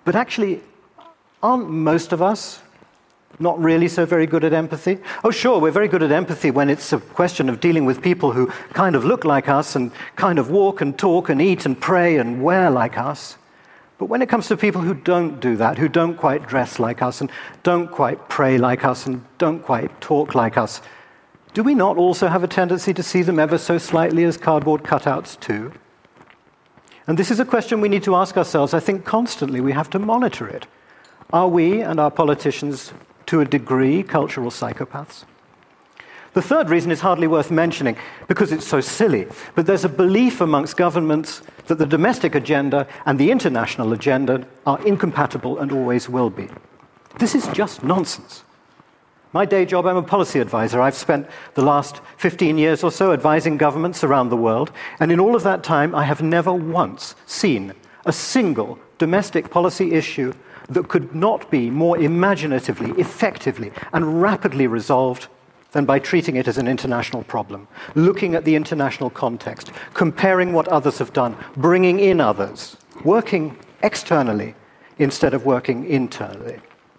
But actually, aren't most of us not really so very good at empathy? Oh, sure, we're very good at empathy when it's a question of dealing with people who kind of look like us and kind of walk and talk and eat and pray and wear like us. But when it comes to people who don't do that, who don't quite dress like us and don't quite pray like us and don't quite talk like us, do we not also have a tendency to see them ever so slightly as cardboard cutouts too? And this is a question we need to ask ourselves. I think constantly we have to monitor it. Are we and our politicians, to a degree, cultural psychopaths? The third reason is hardly worth mentioning because it's so silly, but there's a belief amongst governments that the domestic agenda and the international agenda are incompatible and always will be. This is just nonsense. My day job, I'm a policy advisor. I've spent the last 15 years or so advising governments around the world, and in all of that time, I have never once seen a single domestic policy issue that could not be more imaginatively, effectively, and rapidly resolved than by treating it as an international problem, looking at the international context, comparing what others have done, bringing in others, working externally instead of working internally.